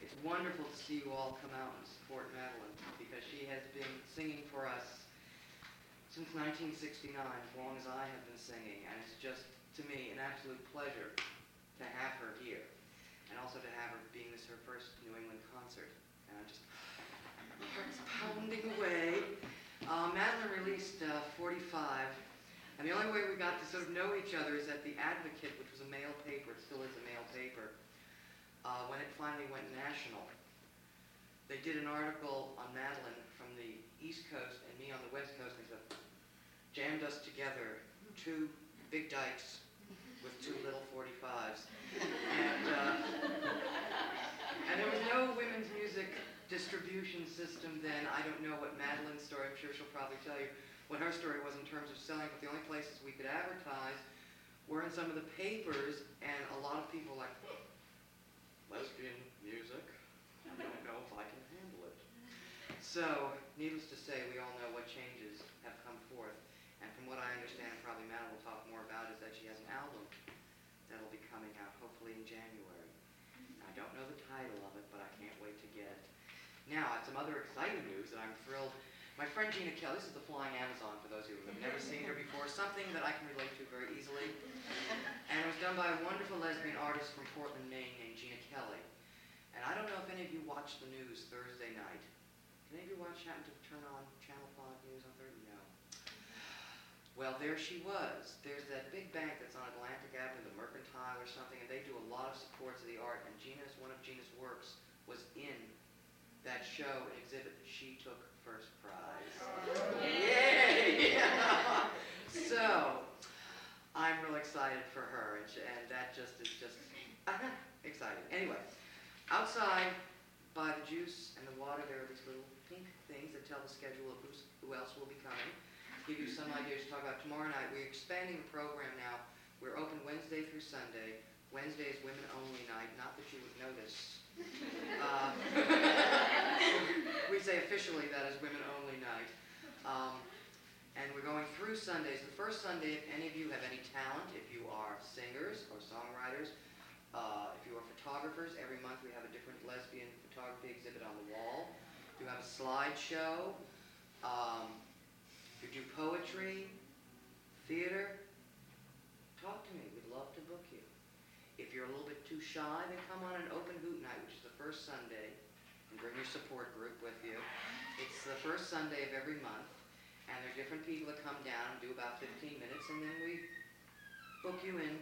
It's wonderful to see you all come out and support Madeline because she has been singing for us since 1969, as long as I have been singing, and it's just, to me, an absolute pleasure to have her here, and also to have her being this her first New England concert. And I'm just, my heart's pounding away. Madeline released 45, and the only way we got to sort of know each other is at The Advocate, which was a male paper, it still is a male paper, when it finally went national. They did an article on Madeline from the East Coast and me on the West Coast, and they said, jammed us together, two big dykes with two little 45s. And there was no women's music distribution system then. I don't know what Madeline's story, I'm sure she'll probably tell you what her story was in terms of selling, but the only places we could advertise were in some of the papers, and a lot of people like, lesbian music? I don't know if I can handle it. So, needless to say, we all know what changes have come forth. And from what I understand, probably Madeline will talk more about, is that she has an album that'll be coming out, hopefully in January. I don't know the title of it, but I can't wait to get it. Now, some other exciting news that I'm thrilled. My friend Gina Kelly, this is the Flying Amazon for those of you who have never seen her before, something that I can relate to very easily. And it was done by a wonderful lesbian artist from Portland, Maine named Gina Kelly. And I don't know if any of you watched the news Thursday night. Can any of you happen to turn on Channel 5 News on Thursday? No. Well, there she was. There's that big bank that's on Atlantic Avenue, the Mercantile or something, and they do a lot of supports of the art, and one of Gina's works was in that show, an exhibit that she took first prize. Yay! So, I'm real excited for her, and that just is just exciting. Anyway, outside by the juice and the water, there are these little pink things that tell the schedule of who else will be coming. Give you some ideas to talk about tomorrow night. We're expanding the program now. We're open Wednesday through Sunday. Wednesday is women only night. Not that you would know this. We say officially that is women only night. And we're going through Sundays. The first Sunday, if any of you have any talent, if you are singers or songwriters, if you are photographers, every month we have a different lesbian photography exhibit on the wall. If you have a slideshow, if you do poetry, theater, talk to me. We'd love to book you. If you're a little bit too shy, then come on an open hoot night, which is the first Sunday, and bring your support group with you. It's the first Sunday of every month, and there are different people that come down and do about 15 minutes, and then we book you in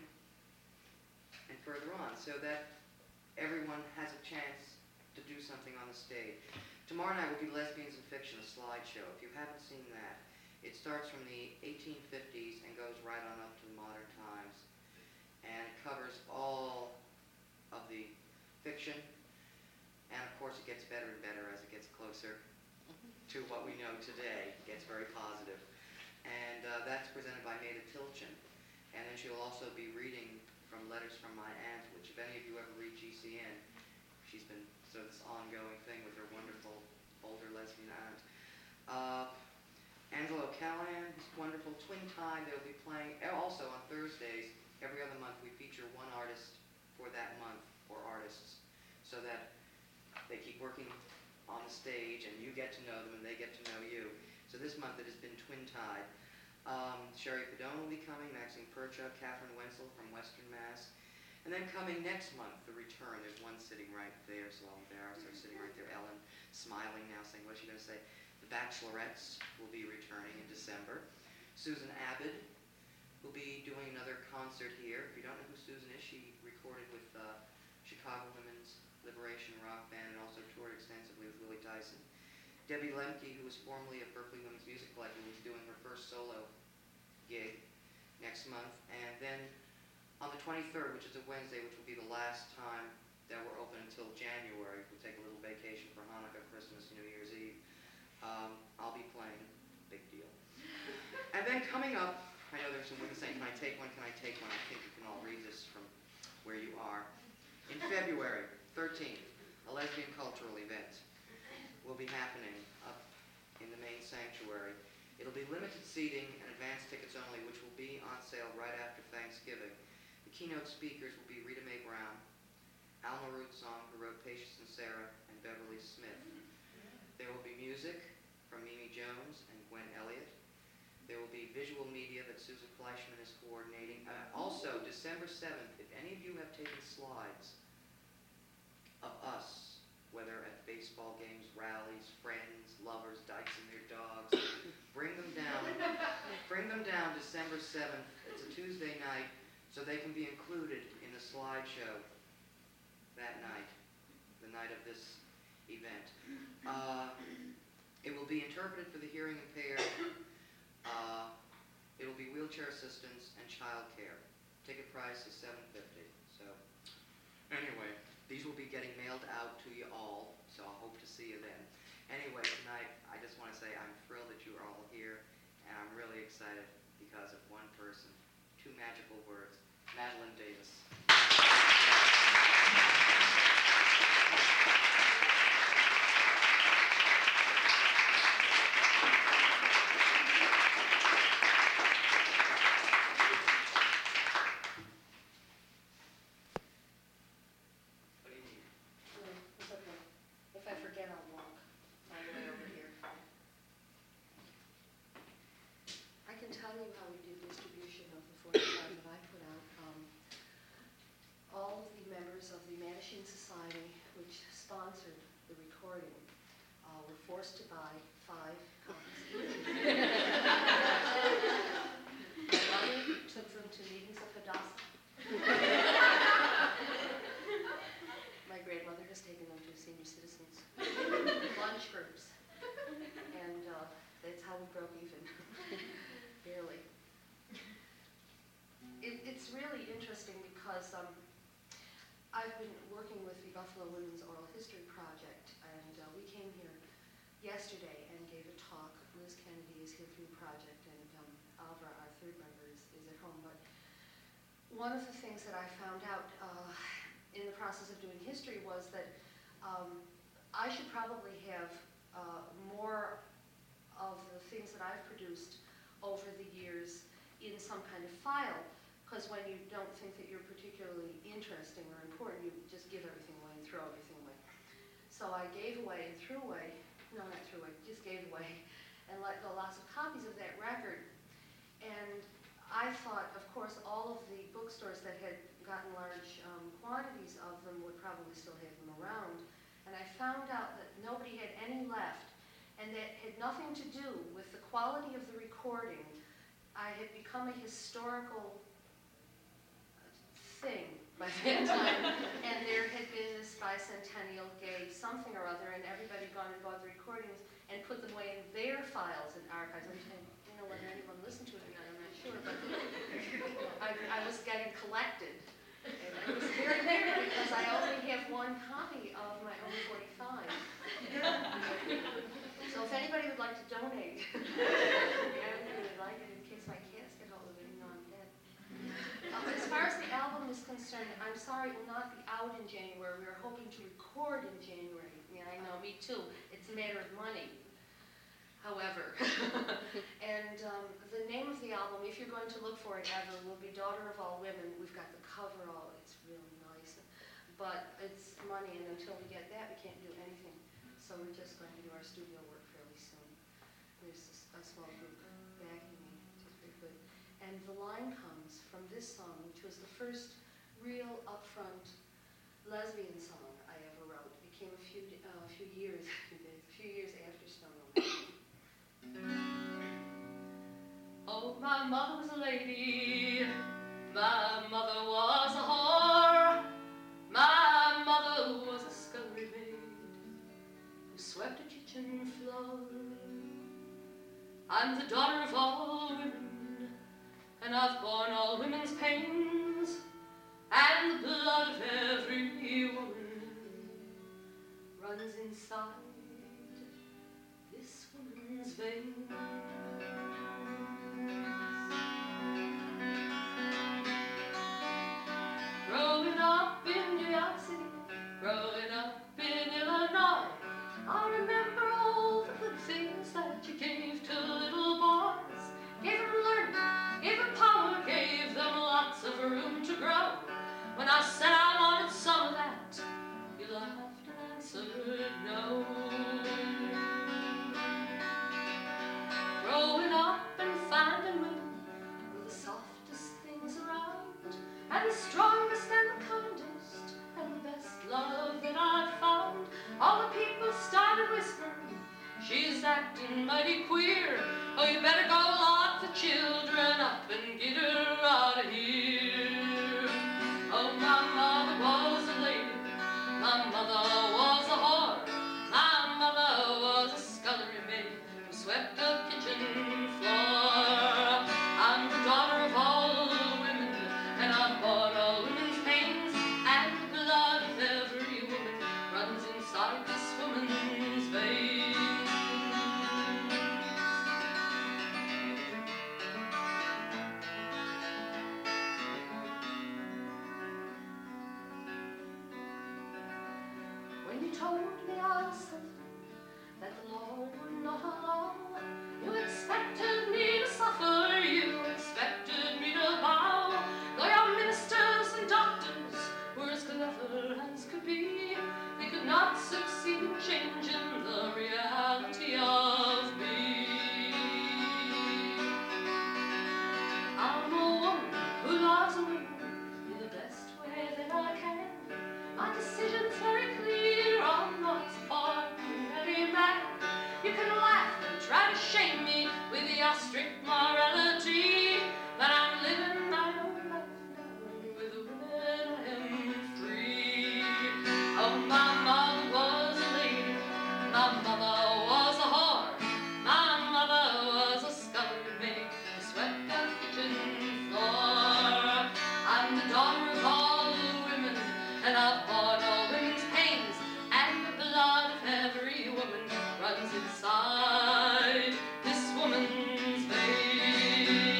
and further on, so that everyone has a chance to do something on the stage. Tomorrow night will be Lesbians in Fiction, a slideshow. If you haven't seen that, it starts from the 1850s and goes right on up to the modern times. And it covers all of the fiction. And of course it gets better and better as it gets closer to what we know today. It gets very positive. And that's presented by Maida Tilchin. And then she'll also be reading from Letters from My Aunt, which if any of you ever read GCN, she's been sort of this ongoing thing with her wonderful older lesbian aunt. Angela O'Callahan, wonderful. Twin Time, they'll be playing. Also on Thursdays, every other month, we feature one artist for that month, or artists, so that they keep working on the stage, and you get to know them, and they get to know you. So this month it has been Twin Tide. Sherry Padone will be coming, Maxine Percha, Catherine Wenzel from Western Mass. And then coming next month, the return. There's one sitting right there, so I'm embarrassed. They're sitting right there, Ellen, smiling now, saying, what's she going to say? The Bachelorettes will be returning in December. Susan Abbott will be doing another concert here. If you don't know who Susan is, she recorded with Chicago Women's Liberation Rock Band and also toured extensively with Willie Tyson. Debbie Lemke, who was formerly of Berkeley Women's Music Collective, is doing her first solo gig next month. And then on the 23rd, which is a Wednesday, which will be the last time that we're open until January, we'll take a little vacation for Hanukkah, Christmas, New Year's Eve. I'll be playing. Big deal. And then coming up, I know there's some women saying, can I take one, can I take one? I think you can all read this from where you are. In February 13th, a lesbian cultural event will be happening up in the main sanctuary. It'll be limited seating and advance tickets only, which will be on sale right after Thanksgiving. The keynote speakers will be Rita Mae Brown, Alma Ruth Birdsong, who wrote Patience and Sarah, and Beverly Smith. There will be music from Mimi Jones and Gwen Elliott. There will be visual media that Susan Fleischman is coordinating. Also, December 7th, if any of you have taken slides of us, whether at baseball games, rallies, friends, lovers, dykes and their dogs, bring them down. Bring them down December 7th. It's a Tuesday night, so they can be included in the slideshow that night, the night of this event. It will be interpreted for the hearing impaired. It will be wheelchair assistance and child care. Ticket price is $7.50. So, anyway, these will be getting mailed out to you all, so I hope to see you then. Anyway, tonight, I just want to say I'm thrilled that you are all here, and I'm really excited because of one person, two magical words, Madeline Davis. Society, which sponsored the recording, were forced to buy 5 copies each. My mother took them to meetings of Hadassah. My grandmother has taken them to senior citizens lunch groups, and that's how we broke even, barely. It's really interesting because I've been working with the Buffalo Women's Oral History Project, and we came here yesterday and gave a talk. Liz Kennedy is here through the project, and Alva, our third member, is at home. But one of the things that I found out in the process of doing history was that I should probably have more of the things that I've produced over the years in some kind of file. Because when you don't think that you're particularly interesting or important, you just give everything away and throw everything away. So I gave away and threw away, no, not threw away, just gave away, and let go lots of copies of that record. And I thought, of course, all of the bookstores that had gotten large quantities of them would probably still have them around. And I found out that nobody had any left, and that had nothing to do with the quality of the recording. I had become a historical thing by that time, and there had been this bicentennial gay something or other, and everybody had gone and bought the recordings and put them away in their files and archives. Whether anyone listened to it or not, I'm not sure, but I was getting collected, and it was very weird because I only have one copy of my own 45. So if anybody would like to donate, I would like it in case my cats get hold of it, even though I'm dead. As far as the album is concerned, I'm sorry it will not be out in January. We were hoping to record in January. Yeah, I know, me too. It's a matter of money. However, and the name of the album, if you're going to look for it ever, will be Daughter of All Women. We've got the cover all, it's really nice. But it's money, and until we get that, we can't do anything. So we're just going to do our studio work fairly soon. There's a small group backing me, which is very good. And the line comes from this song, which was the first real upfront lesbian song I ever wrote. It came a few years after Stone Roses. Oh, my mother was a lady, my mother was a whore, my mother was a scullery maid who swept a kitchen floor. I'm the daughter of all women, and I've borne all women's pains, and the blood of every woman runs inside this woman's veins. Growing up in New York City, growing up in Illinois, I remember all the good things that you gave to little boys. Gave them learning, gave them power, gave them lots of room to grow. When I said I wanted some of that, acting mighty queer. Oh, you better go lock the children up and get her out of here. Oh, my mother was a lady, my mother was a whore, my mother was a scullery maid who swept the kitchen floor. I'm the daughter of all women, and I've bought all women's pains, and the blood of every woman runs inside this woman's veins. When you told me I was something that the Lord would not allow, you expected me to suffer, you expected me to bow. Though your ministers and doctors were as clever as could be, they could not succeed in changing the reality of me. I'm a woman who loves a woman in the best way that I can. My decision's very clear, I'm not pardon any man. You can laugh and try to shame me with your strict morality, but I'm living my own life now, with a woman I am free. Oh, my mother was a lady, my mother was a whore, my mother was a scullery maid who swept the kitchen floor. I'm the daughter of all women, and I've bought all women's pains, and the blood of every woman runs inside this woman's veins.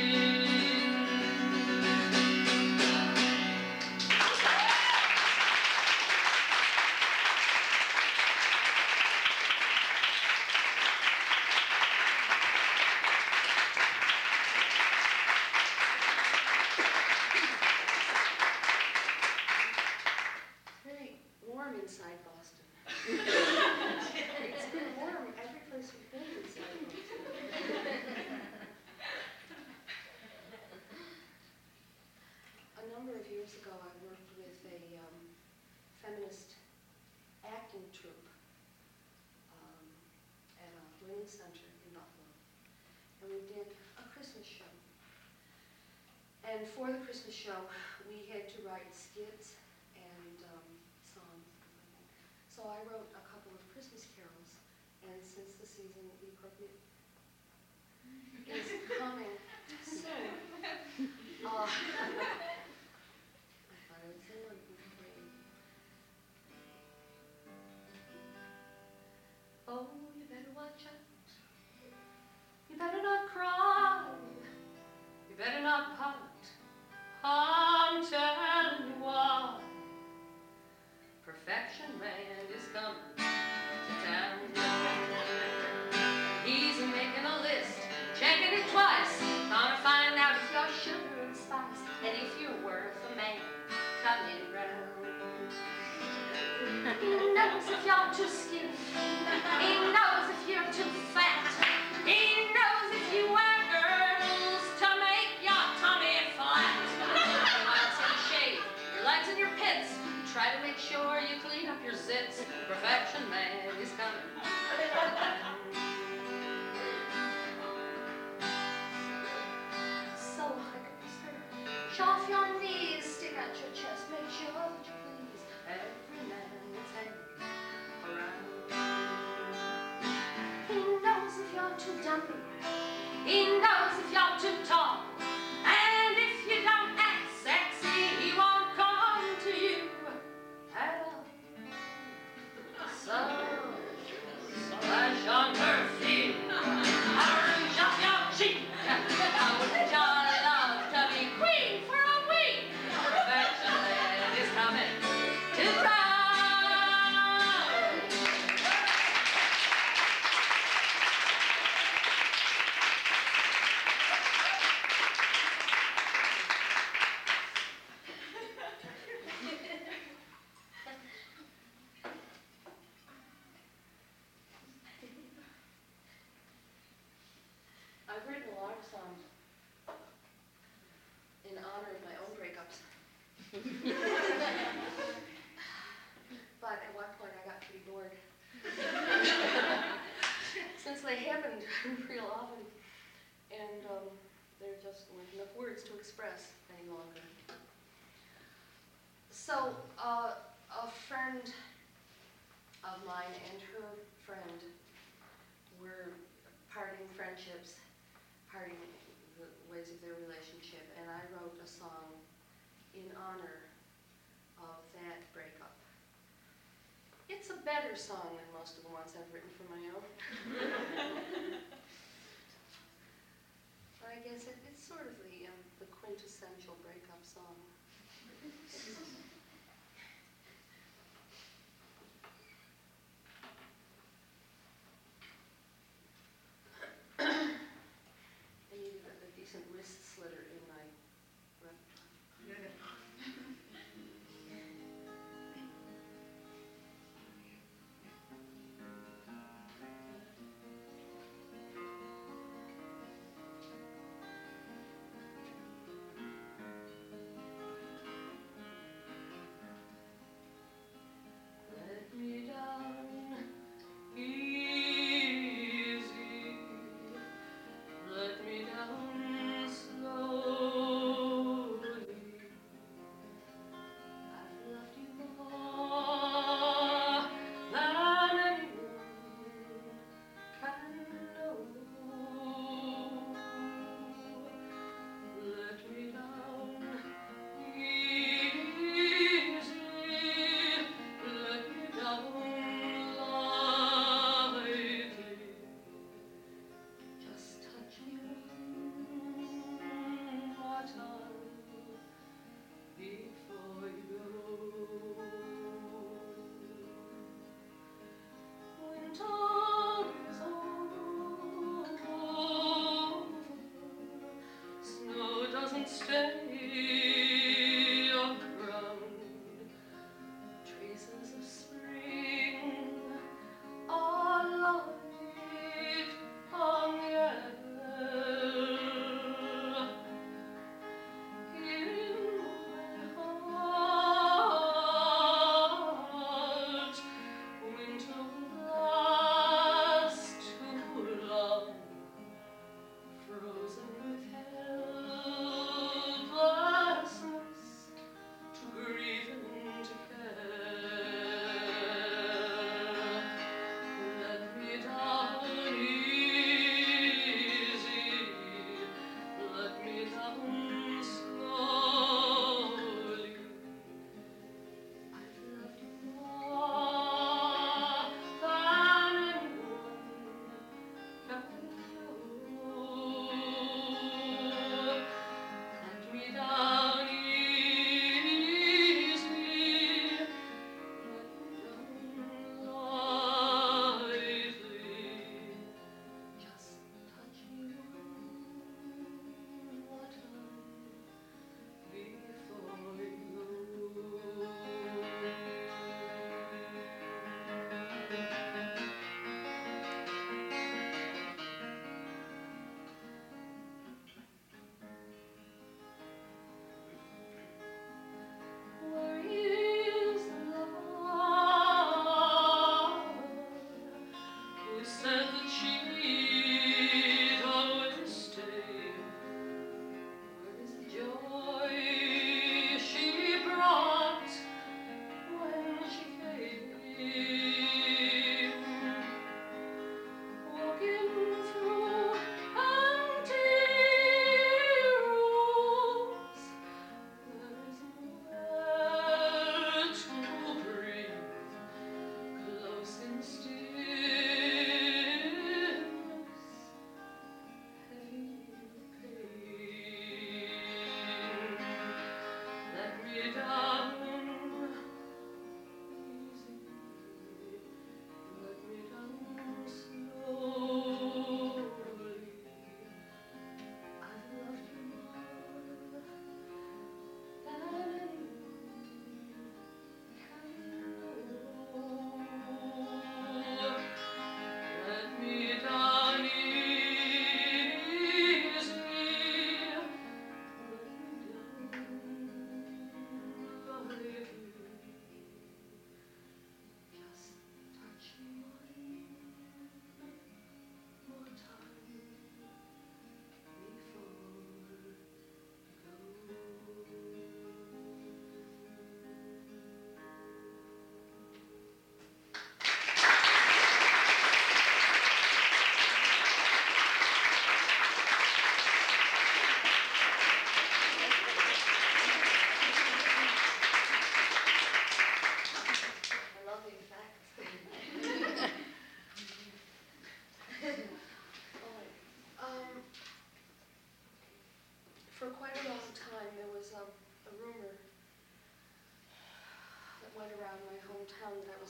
Very warm inside Boston. It's been warm every place we've been inside Boston. A number of years ago, I worked with a feminist acting troupe at a learning center in Buffalo. And we did a Christmas show. And for the Christmas show, we had to write skits and songs. So I wrote a couple of Christmas carols, and since the season, the appropriate is coming soon, I thought I would sing one for you. Oh, you better watch out. You better not cry. You better not pout. I'm telling you why. Perfection man is coming to town. He's making a list, checking it twice, gonna find out if you're sugar and spice, and if you're worth a man coming round. He knows if you're too skinny, he knows if you're too fat, he knows if you wear girdles to make your tummy flat. Your lights in the shade, your legs in your pits, try to make sure you clean up your zits. Perfection man is coming. So hike up your skirt, show off your knees, stick out your chest, make sure that you please every man that's hanging around. He knows if you're too dumpy, he knows if you're too tall, and if you don't act sexy, he won't come to you at all. So splash on her feet, orange up your cheek. How would you love to be queen for a week? Perfection man is coming to town. I've written a lot of songs in honor of my own breakups. But at one point I got pretty bored. Since they happened real often, and there just weren't enough words to express any longer. So a friend of mine and her friend were parting friendships, parting the ways of their relationship, and I wrote a song in honor of that breakup. It's a better song than most of the ones I've written for my own. But I guess it's sort of the quintessential breakup song. I needed a decent wrist slitter in my repertoire.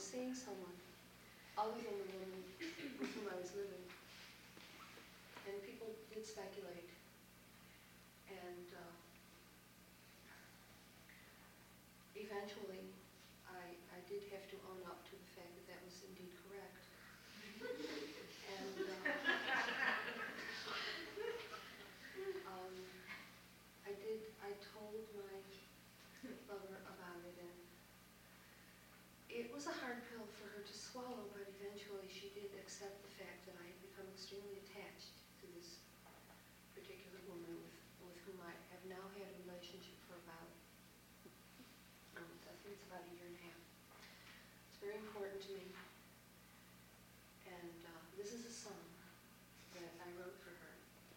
seeing someone other than the woman with whom I was living. And people did speculate. And eventually, I did have to own up to the fact that that was indeed correct. And I told my lover about it, and it was a hard pill for her to swallow, but eventually she did accept the fact that I had become extremely attached to this particular woman with whom I have now had a relationship for about, I think it's about a year and a half. It's very important to me. And this is a song that I wrote for her.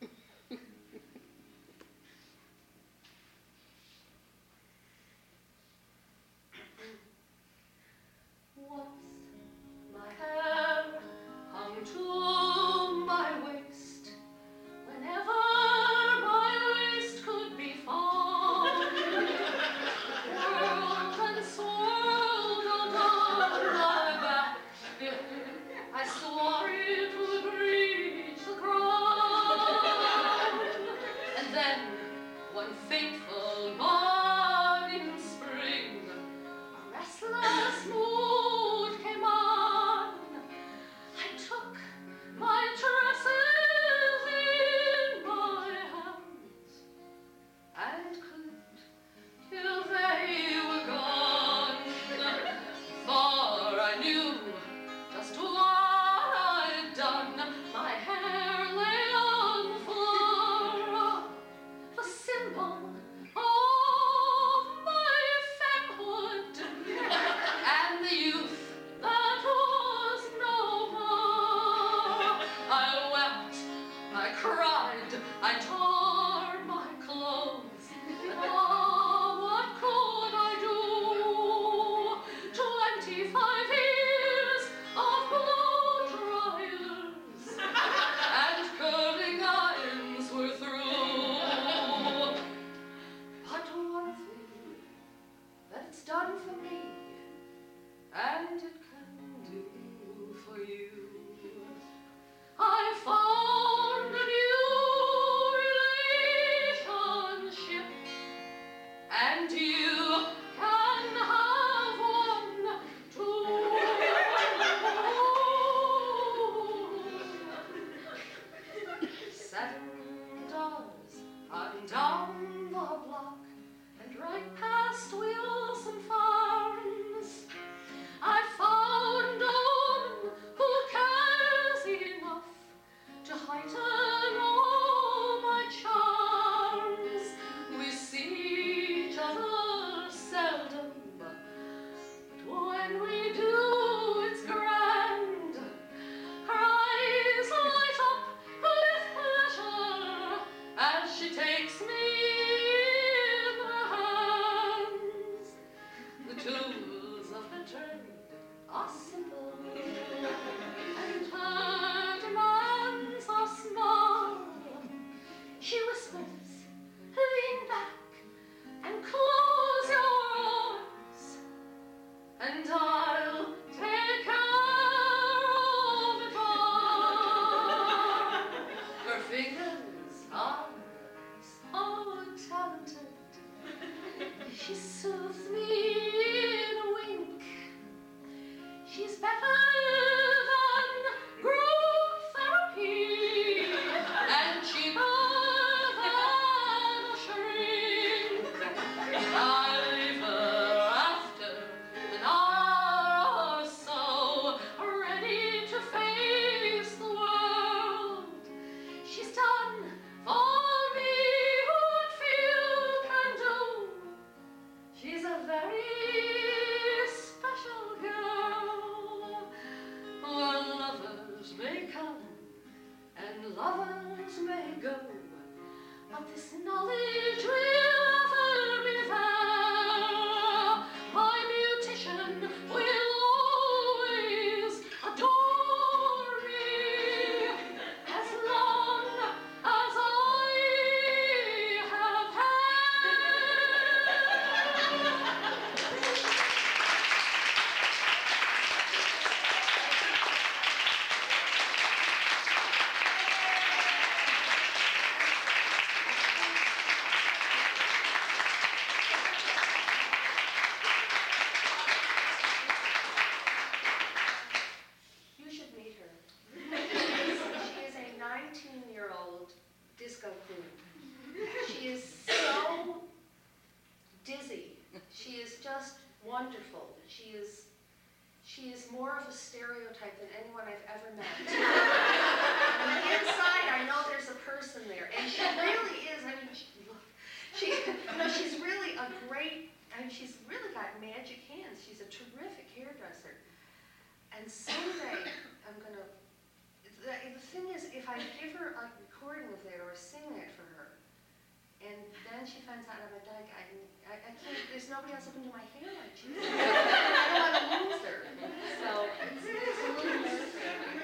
Once my hair hung to my waist, whenever my waist could be found, whirled and swirled on my back. I swore it would reach the ground, and then one fateful morning in spring, a restless mood came on. I took my tresses in my hands and clipped till they were gone, for I knew just what I'd done. My hair lay on the floor, the symbol of my femmehood and the youth that was no more. I wept, I cried, I tore my clothes, and oh, what could I do? 25 years of blow dryers and curling irons were through. But one thing that it's done for me, and it can do for you, I found a new relationship, and you can have one too. 7 doors on down the block, and right past Wilson Farms, I found a woman who cares enough to heighten all my charms. We see each other seldom, but when we do, it's grand. Her eyes light up with pleasure as she takes me in her hands. The tools of her trade are simple, and her demands are small. She whispers, lean back and close your eyes, and I'll take care of it all. Her fingers are so talented. She soothes me in a wink. She's better than group therapy and cheaper than a shrink. I leave her after an hour or so, ready to face the world. She's done for me what few can do. She's a very special girl. Well, lovers may come and lovers may go, but this knowledge will ever be there. My beautician will always adore me as long as I have hair. And someday, I'm gonna, the thing is, if I give her a recording of it or sing it for her, and then she finds out I'm a dyke, I can't, there's nobody else who can do my hair like she does. I don't want to lose her. So it's a little nerve-wracking.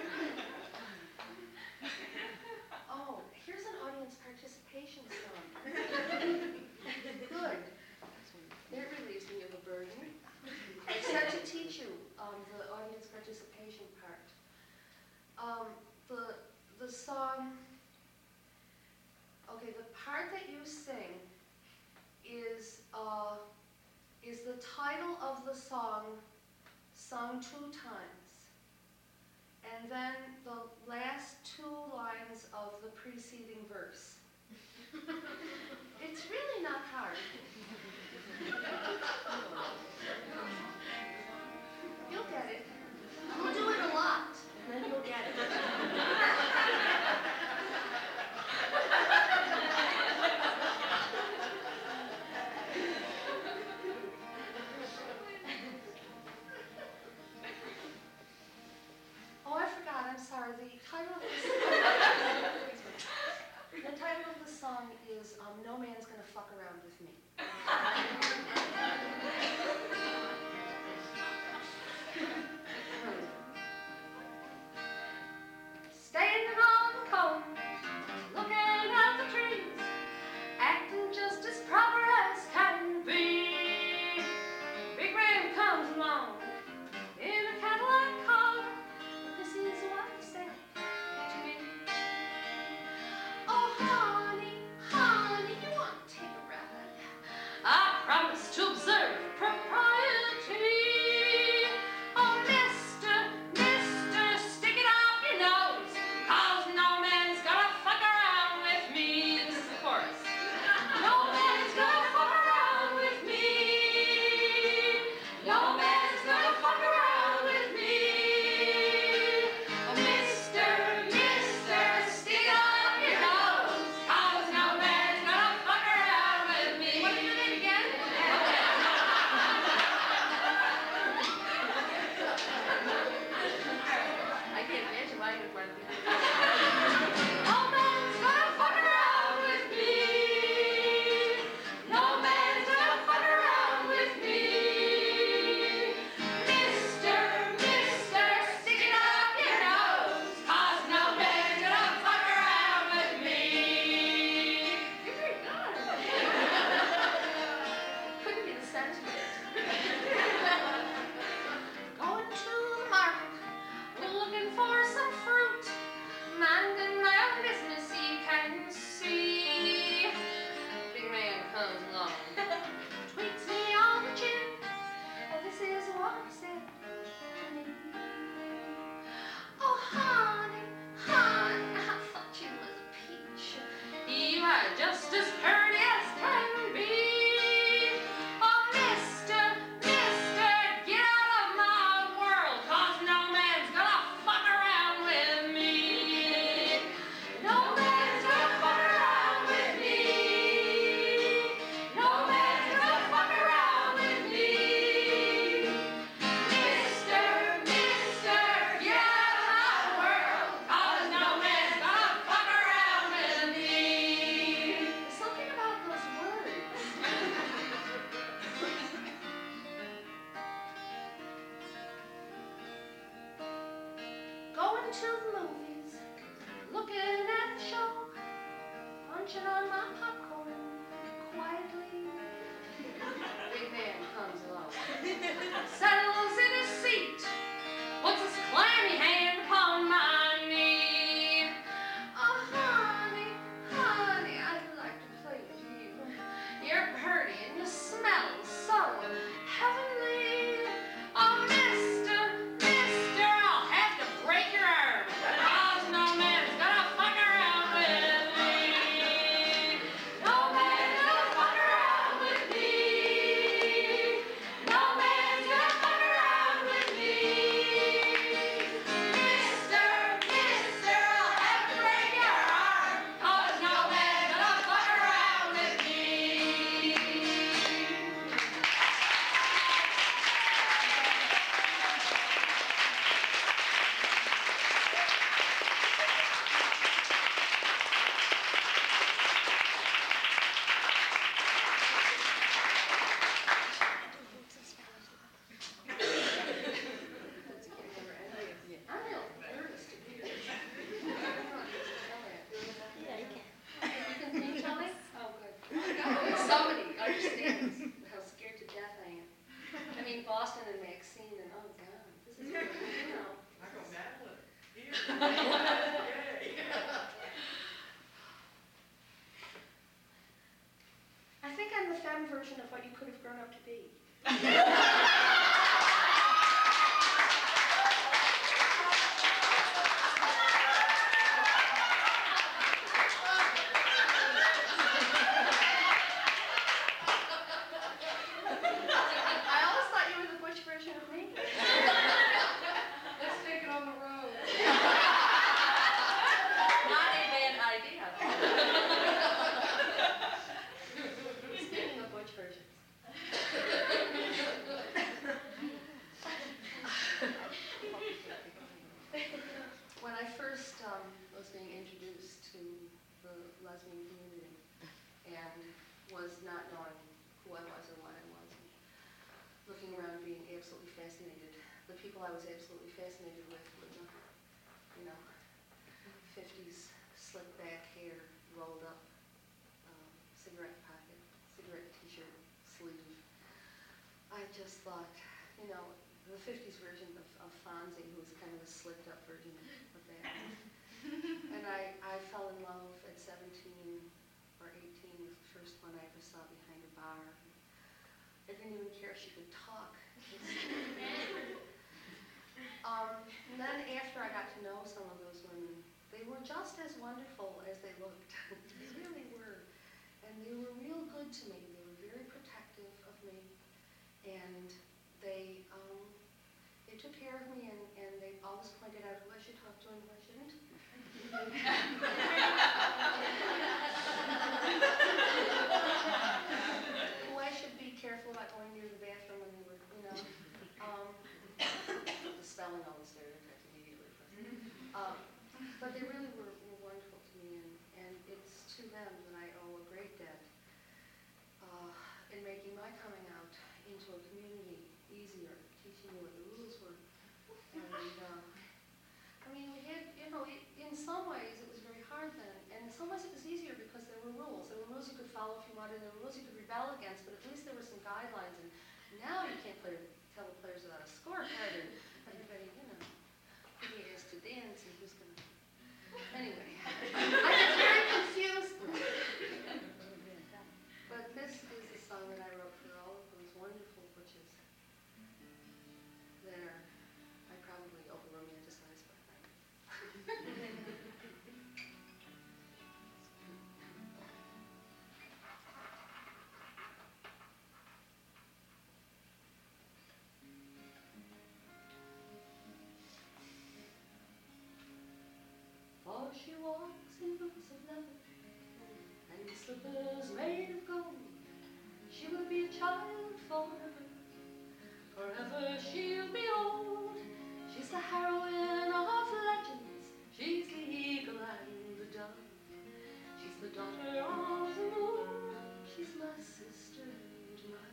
Oh, here's an audience participation song. Good. It relieves me of a burden. Except to teach you the audience participation part. The song, okay, the part that you sing is the title of the song sung 2 times. And then the last 2 lines of the preceding verse. It's really not hard. You'll get it. We'll do it a lot, and then you'll get it. Oh, I forgot, I'm sorry. The title of the song is No Man's Gonna Fuck Around with Me. Standing on the cone, looking at the trees, acting just as proper as can be. Big man comes along in a Cadillac car. This is what he said to me. Oh, honey, honey, you want to take a ride? I promise to observe propriety. Oh, mister, stick it up your nose, 'cause no man's gonna fuck around with me. This is the chorus. No man's gonna fuck around with me. No man's gonna fuck around with me. Oh, mister, stick it up your nose, 'cause no man's gonna fuck around with me. Want to do that again? I can't imagine why you would want to do that. No man's gonna fuck around with me. No man's gonna fuck around with me. Mister, stick it up your nose, 'cause no man's gonna fuck around with me. You're very good. Couldn't be the sentiment. Going to the market, we're looking for some fruit. Minding my own business, you can see. Big man comes along, tweaks me on the chin. Oh, this is what he said to me. Oh, honey, I thought you was a peach. You are just as pretty as can be. Oh, mister, get out of my world, 'cause no man's gonna fuck around with me. No man's gonna fuck around with me. No man's gonna fuck around with me. Mister, get out of my world, 'cause no man's gonna fuck around with me. There's something about those words. Going to the movies, looking at the show, munching on my popcorn quietly. Big man comes along, settles in his seat, puts his clammy hand upon my knee. Oh, honey, I'd like to play with you. You're pretty and you smell so heavenly. Oh, mister, I'll have to break your arm, 'cause no man's gonna fuck around with me. No man's gonna fuck around with me. No man's gonna fuck couple I was absolutely fascinated with the, you know, 50s slick back hair rolled up, cigarette pocket, cigarette t-shirt sleeve. I just thought, you know, the 50s version of Fonzie, who was kind of a slicked up version of that. And I fell in love at 17 or 18 with the first one I ever saw behind a bar. I didn't even care if she could talk. And then after I got to know some of those women, they were just as wonderful as they looked. They really were. And they were real good to me. They were very protective of me. And they took care of me, and they always pointed out who I should talk to and who I shouldn't. Who I should be careful about going near the bathroom when they were, you know. Dispelling all the stereotypes immediately. But they really were wonderful to me, and it's to them that I owe a great debt in making my coming out into a community easier, teaching me what the rules were. And I mean, we had, you know, in some ways it was very hard then, and in some ways it was easier because there were rules. There were rules you could follow if you wanted, and there were rules you could rebel against, but at least there were some guidelines. And now you can't tell the players without a scorecard, and everybody, you know, who has to dance and who's going to... Anyway, I get very confused. But this is a song that I wrote for all of those wonderful butches that are, I probably over-romanticize, but For she walks in boots of leather and slippers made of gold. She will be a child forever, forever she'll be old. She's the heroine of legends, she's the eagle and the dove. She's the daughter of the moon, she's my sister and my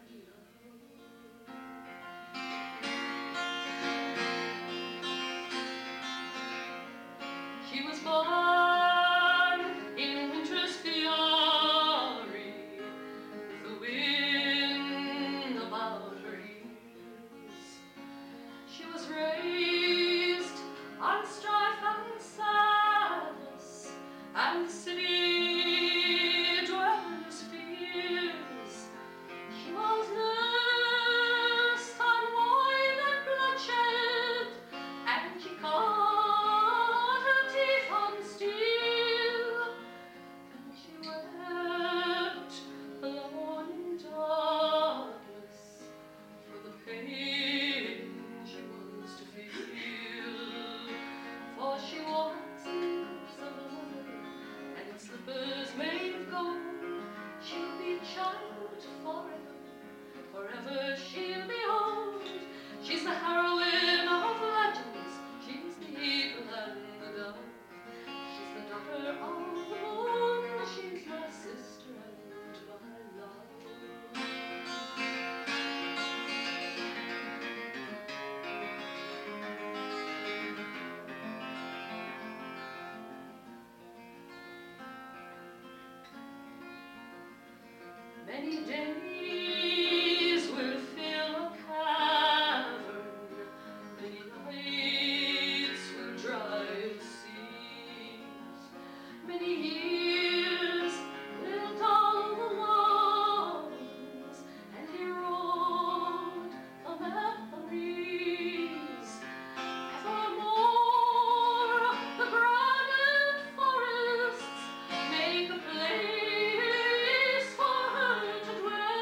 love. She was born in winter's fury, with the wind about her ears. She was raised on strife and sadness, and the city dwellers' fears. She was nursed on wine and bloodshed, and she caught her teeth on steel, and she wept alone in darkness for the pain she was to feel. For she walks in boots of leather and in slippers made of gold. She'll be a child forever, forever she'll be old. She's the heroine of legends, she's the eagle and the dove. She's the daughter of the moon, she's my sister and my love. Many days will fill a cavern, many nights will dry the seas, many years will dull the lawns and erode the memories. Evermore the granite forests make a place for her to dwell.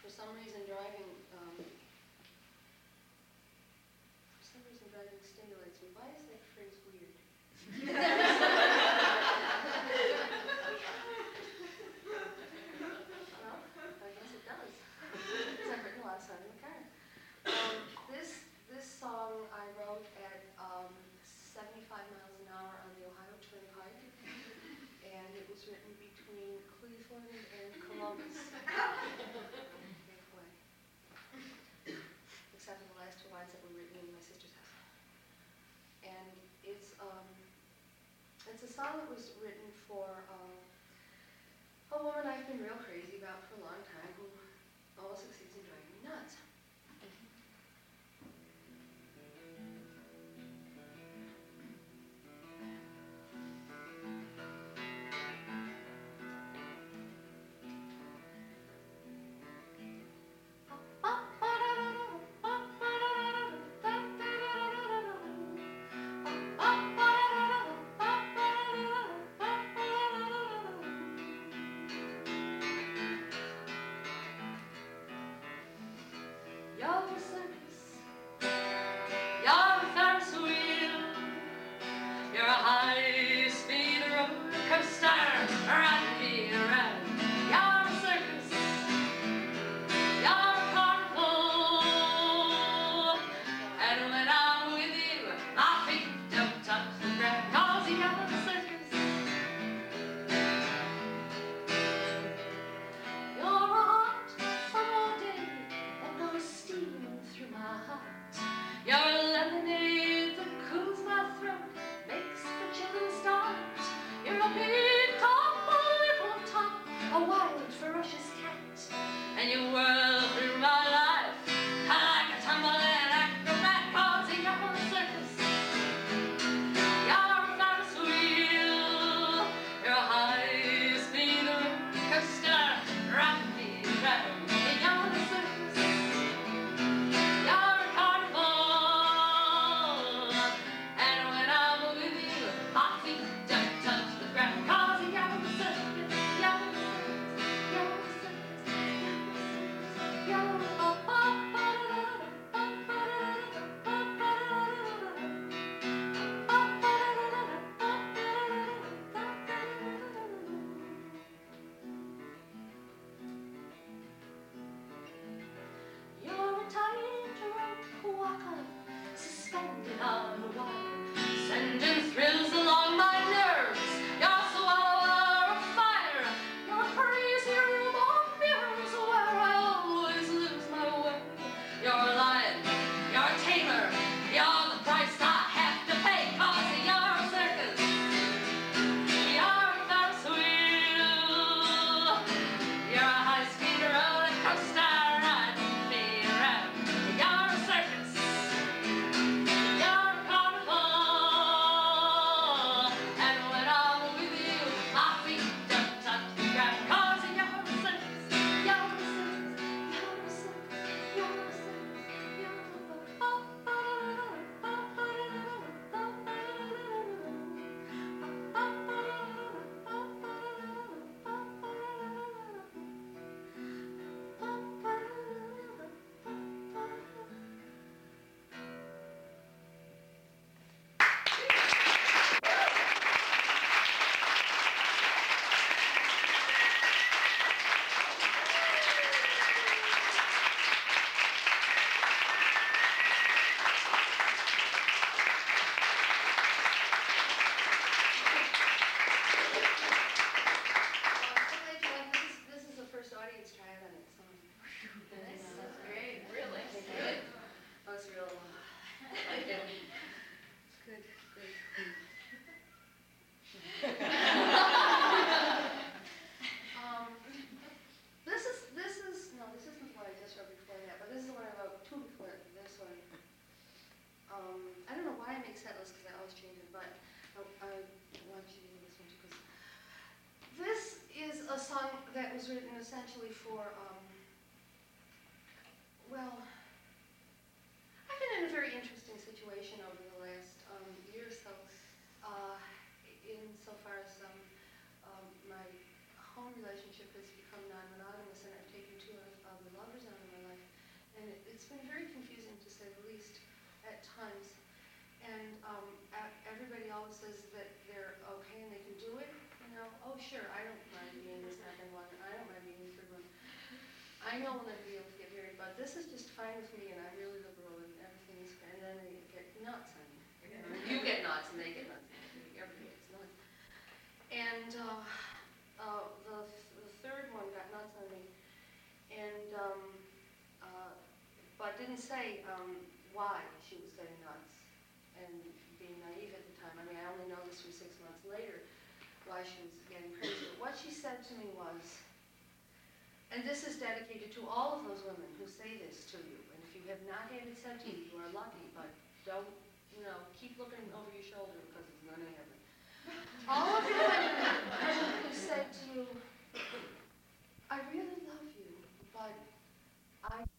for some reason driving stimulates me. Why is that phrase weird? Well, I guess it does. Because I've written a lot of songs in the car. This song I wrote at 75 miles an hour on the Ohio Turnpike, and it was written between Cleveland and Columbus. Halfway. Except for the last two lines that were written in my sister's house. And it's a song that was written for a woman I've been real crazy about for a long time who almost succeeds in driving me nuts. was written essentially for, well, I've been in a very interesting situation over the last year or so, insofar as my home relationship has become non-monogamous, and I've taken two of the lovers been very confusing to say the least at times. And everybody always says that they're okay and they can do it. You know, oh sure, I don't mind being the second one. I don't mind being the third one. I know when I'd be able to get married, but this is just fine with me, and I'm really liberal, and everything's. And then they get nuts on me. You get nuts, and they get nuts. Everybody gets nuts. And the third one got nuts on me, and but didn't say why she was getting nuts and being naive at the time. I mean, I only know this was 6 months later why she was getting crazy. But what she said to me was, and this is dedicated to all of those women who say this to you, and if you have not had it said to you, you are lucky, but don't, keep looking over your shoulder because it's none of heaven. All of you